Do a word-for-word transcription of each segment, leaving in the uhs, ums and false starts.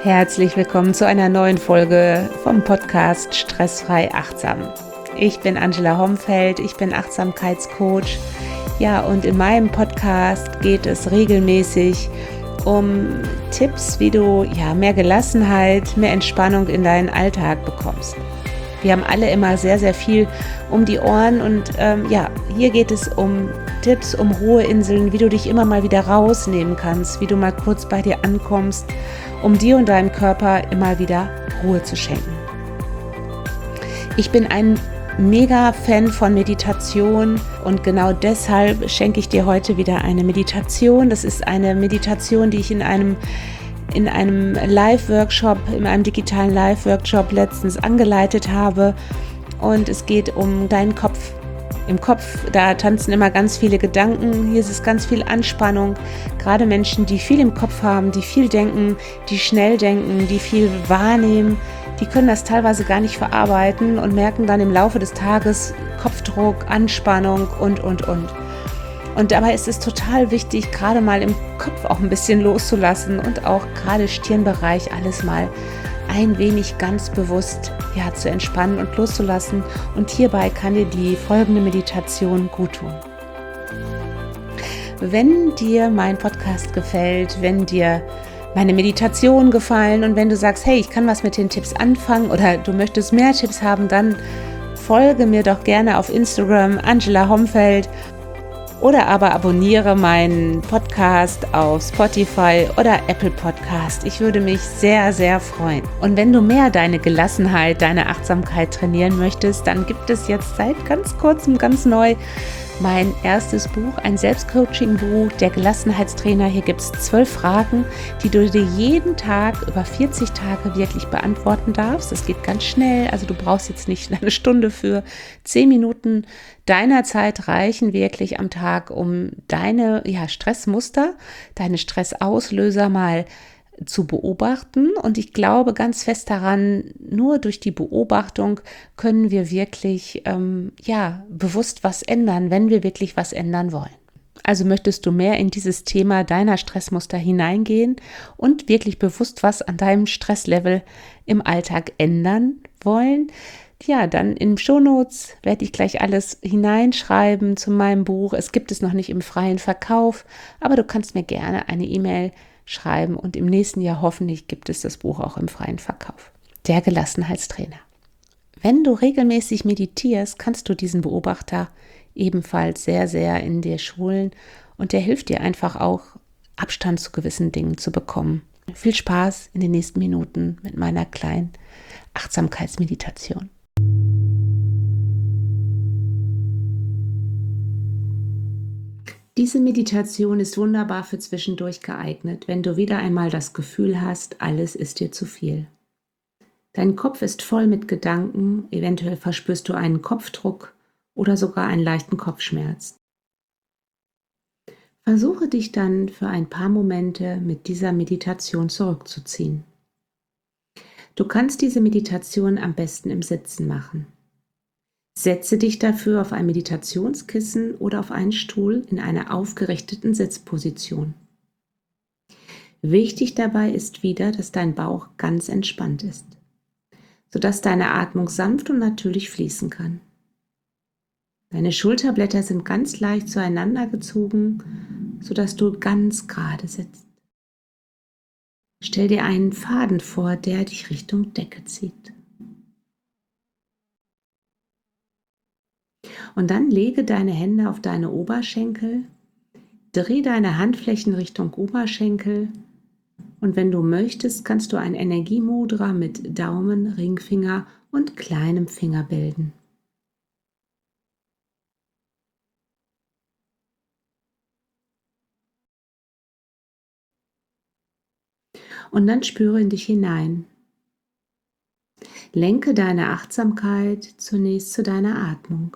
Herzlich willkommen zu einer neuen Folge vom Podcast Stressfrei Achtsam. Ich bin Angela Homfeld, ich bin Achtsamkeitscoach. Ja, und in meinem Podcast geht es regelmäßig um Tipps, wie du ja mehr Gelassenheit, mehr Entspannung in deinen Alltag bekommst. Wir haben alle immer sehr, sehr viel um die Ohren und ähm, ja, hier geht es um Tipps, um Ruheinseln, wie du dich immer mal wieder rausnehmen kannst, wie du mal kurz bei dir ankommst, um dir und deinem Körper immer wieder Ruhe zu schenken. Ich bin ein mega Fan von Meditation und genau deshalb schenke ich dir heute wieder eine Meditation. Das ist eine Meditation, die ich in einem in einem Live-Workshop, in einem digitalen Live-Workshop letztens angeleitet habe. Und es geht um deinen Kopf. Im Kopf, da tanzen immer ganz viele Gedanken, hier ist es ganz viel Anspannung. Gerade Menschen, die viel im Kopf haben, die viel denken, die schnell denken, die viel wahrnehmen, die können das teilweise gar nicht verarbeiten und merken dann im Laufe des Tages Kopfdruck, Anspannung und, und, und. Und dabei ist es total wichtig, gerade mal im Kopf auch ein bisschen loszulassen und auch gerade Stirnbereich alles mal ein wenig ganz bewusst ja, zu entspannen und loszulassen. Und hierbei kann dir die folgende Meditation gut tun. Wenn dir mein Podcast gefällt, wenn dir meine Meditation gefallen und wenn du sagst, hey, ich kann was mit den Tipps anfangen oder du möchtest mehr Tipps haben, dann folge mir doch gerne auf Instagram Angela Homfeld. Oder aber abonniere meinen Podcast auf Spotify oder Apple Podcast. Ich würde mich sehr, sehr freuen. Und wenn du mehr deine Gelassenheit, deine Achtsamkeit trainieren möchtest, dann gibt es jetzt seit ganz kurzem, ganz neu, mein erstes Buch, ein Selbstcoaching-Buch, der Gelassenheitstrainer. Hier gibt es zwölf Fragen, die du dir jeden Tag über vierzig Tage wirklich beantworten darfst. Das geht ganz schnell, also du brauchst jetzt nicht eine Stunde für. Zehn Minuten deiner Zeit reichen wirklich am Tag, um deine ja, Stressmuster, deine Stressauslöser mal zu beobachten. Und ich glaube ganz fest daran, nur durch die Beobachtung können wir wirklich ähm, ja, bewusst was ändern, wenn wir wirklich was ändern wollen. Also möchtest du mehr in dieses Thema deiner Stressmuster hineingehen und wirklich bewusst was an deinem Stresslevel im Alltag ändern wollen? Ja, dann in Shownotes werde ich gleich alles hineinschreiben zu meinem Buch. Es gibt es noch nicht im freien Verkauf, aber du kannst mir gerne eine E-Mail schreiben und im nächsten Jahr hoffentlich gibt es das Buch auch im freien Verkauf. Der Gelassenheitstrainer. Wenn du regelmäßig meditierst, kannst du diesen Beobachter ebenfalls sehr, sehr in dir schulen und der hilft dir einfach auch, Abstand zu gewissen Dingen zu bekommen. Viel Spaß in den nächsten Minuten mit meiner kleinen Achtsamkeitsmeditation. Diese Meditation ist wunderbar für zwischendurch geeignet, wenn du wieder einmal das Gefühl hast, alles ist dir zu viel. Dein Kopf ist voll mit Gedanken, eventuell verspürst du einen Kopfdruck oder sogar einen leichten Kopfschmerz. Versuche dich dann für ein paar Momente mit dieser Meditation zurückzuziehen. Du kannst diese Meditation am besten im Sitzen machen. Setze dich dafür auf ein Meditationskissen oder auf einen Stuhl in einer aufgerichteten Sitzposition. Wichtig dabei ist wieder, dass dein Bauch ganz entspannt ist, sodass deine Atmung sanft und natürlich fließen kann. Deine Schulterblätter sind ganz leicht zueinander gezogen, sodass du ganz gerade sitzt. Stell dir einen Faden vor, der dich Richtung Decke zieht. Und dann lege deine Hände auf deine Oberschenkel, dreh deine Handflächen Richtung Oberschenkel und wenn du möchtest, kannst du ein Energiemudra mit Daumen, Ringfinger und kleinem Finger bilden. Und dann spüre in dich hinein. Lenke deine Achtsamkeit zunächst zu deiner Atmung.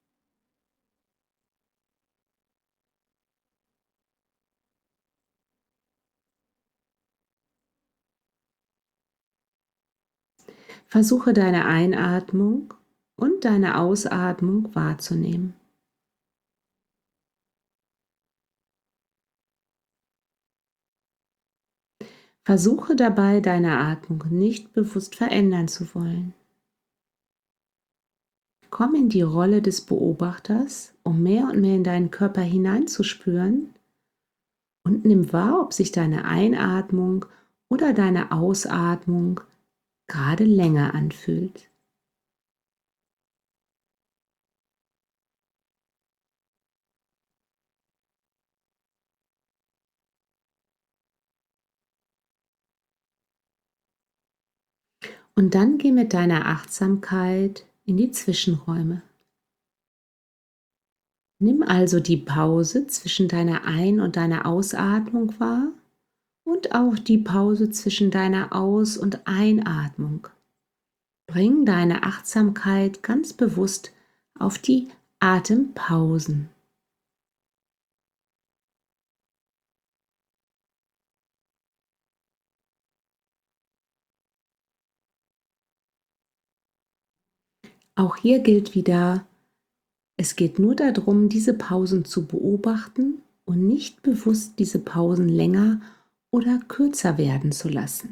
Versuche deine Einatmung und deine Ausatmung wahrzunehmen. Versuche dabei, deine Atmung nicht bewusst verändern zu wollen. Komm in die Rolle des Beobachters, um mehr und mehr in deinen Körper hineinzuspüren, und nimm wahr, ob sich deine Einatmung oder deine Ausatmung gerade länger anfühlt. Und dann geh mit deiner Achtsamkeit in die Zwischenräume. Nimm also die Pause zwischen deiner Ein- und deiner Ausatmung wahr und auch die Pause zwischen deiner Aus- und Einatmung. Bring deine Achtsamkeit ganz bewusst auf die Atempausen. Auch hier gilt wieder, es geht nur darum, diese Pausen zu beobachten und nicht bewusst diese Pausen länger oder kürzer werden zu lassen.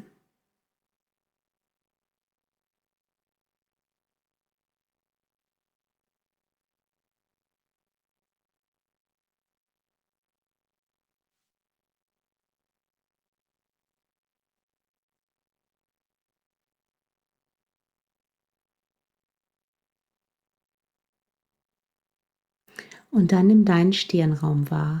Und dann nimm deinen Stirnraum wahr.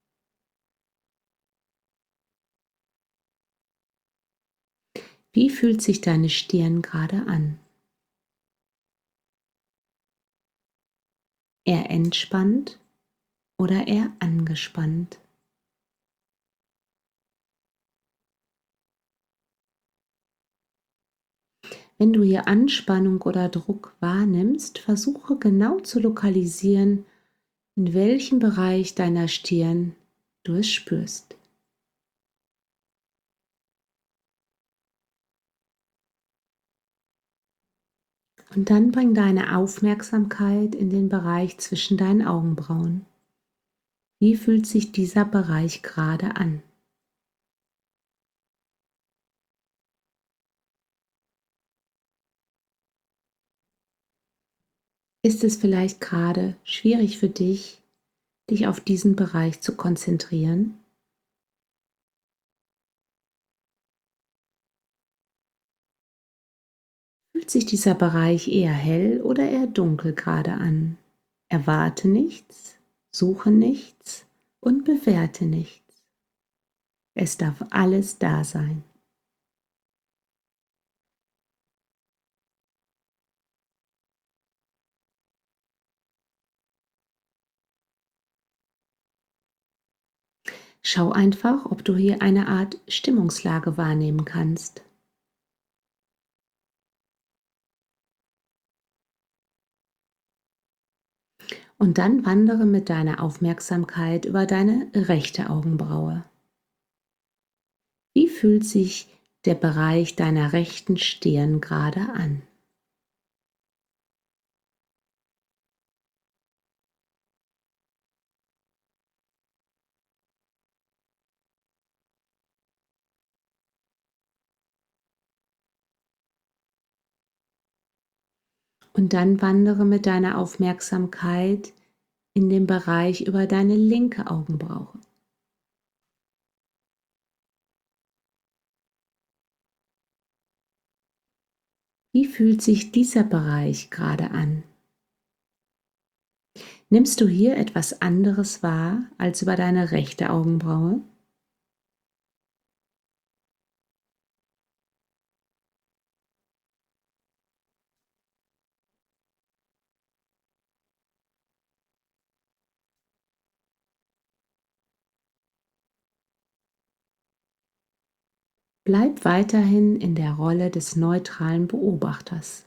Wie fühlt sich deine Stirn gerade an? Eher entspannt oder eher angespannt? Wenn du hier Anspannung oder Druck wahrnimmst, versuche genau zu lokalisieren, in welchem Bereich deiner Stirn du es spürst. Und dann bring deine Aufmerksamkeit in den Bereich zwischen deinen Augenbrauen. Wie fühlt sich dieser Bereich gerade an? Ist es vielleicht gerade schwierig für dich, dich auf diesen Bereich zu konzentrieren? Fühlt sich dieser Bereich eher hell oder eher dunkel gerade an? Erwarte nichts, suche nichts und bewerte nichts. Es darf alles da sein. Schau einfach, ob du hier eine Art Stimmungslage wahrnehmen kannst. Und dann wandere mit deiner Aufmerksamkeit über deine rechte Augenbraue. Wie fühlt sich der Bereich deiner rechten Stirn gerade an? Und dann wandere mit deiner Aufmerksamkeit in den Bereich über deine linke Augenbraue. Wie fühlt sich dieser Bereich gerade an? Nimmst du hier etwas anderes wahr als über deine rechte Augenbraue? Bleib weiterhin in der Rolle des neutralen Beobachters.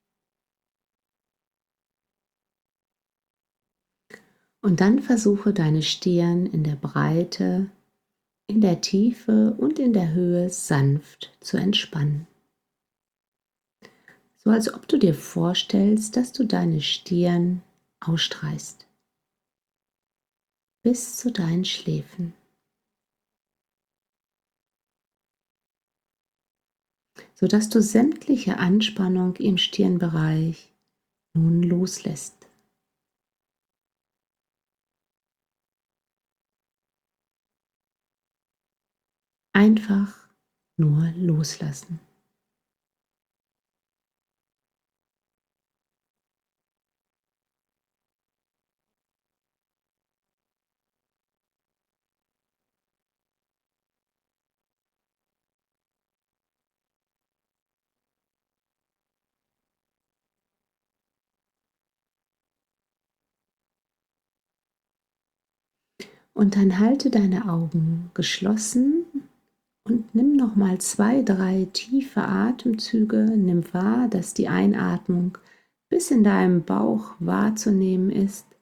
Und dann versuche deine Stirn in der Breite, in der Tiefe und in der Höhe sanft zu entspannen. So als ob du dir vorstellst, dass du deine Stirn ausstreichst bis zu deinen Schläfen. sodass du sämtliche Anspannung im Stirnbereich nun loslässt. Einfach nur loslassen. Und dann halte deine Augen geschlossen und nimm noch mal zwei, drei tiefe Atemzüge. Nimm wahr, dass die Einatmung bis in deinem Bauch wahrzunehmen ist